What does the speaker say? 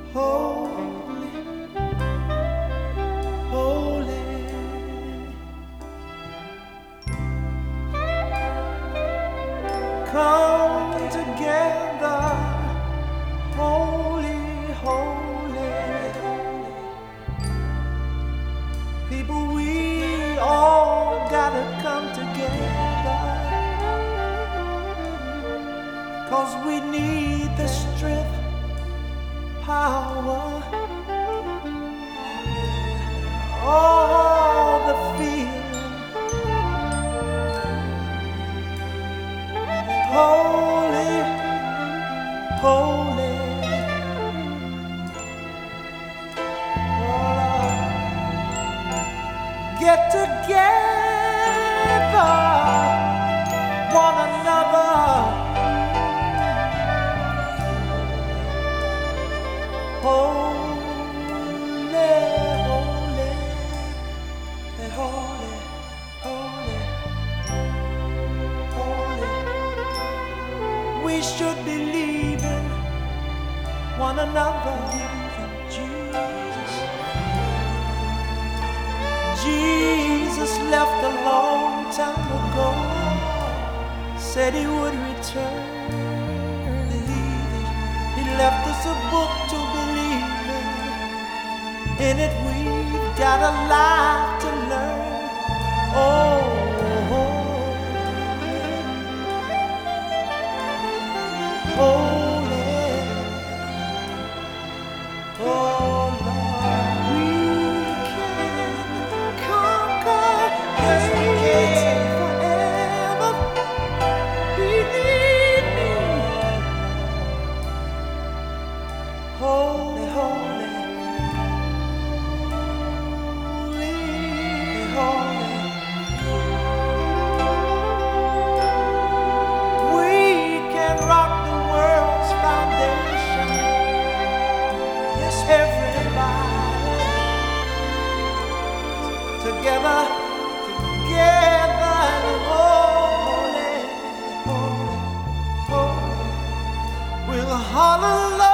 holy, holy. Come together, holy, holy. People, we all gotta come together, 'cause we need the strength, power, all the feeling. Holy, holy. Get together, one another. Holy, holy, holy, holy, holy. We should believe in one another. Jesus left a long time ago, said he would return. He left us a book to believe in it we've got a lot to learn. Oh, holy, oh Lord, we can conquer hate forever. Believe me. Holy, holy, holy. We can rock the world's foundation. Yes, everybody together, together, and holy, holy, holy. We'll holler.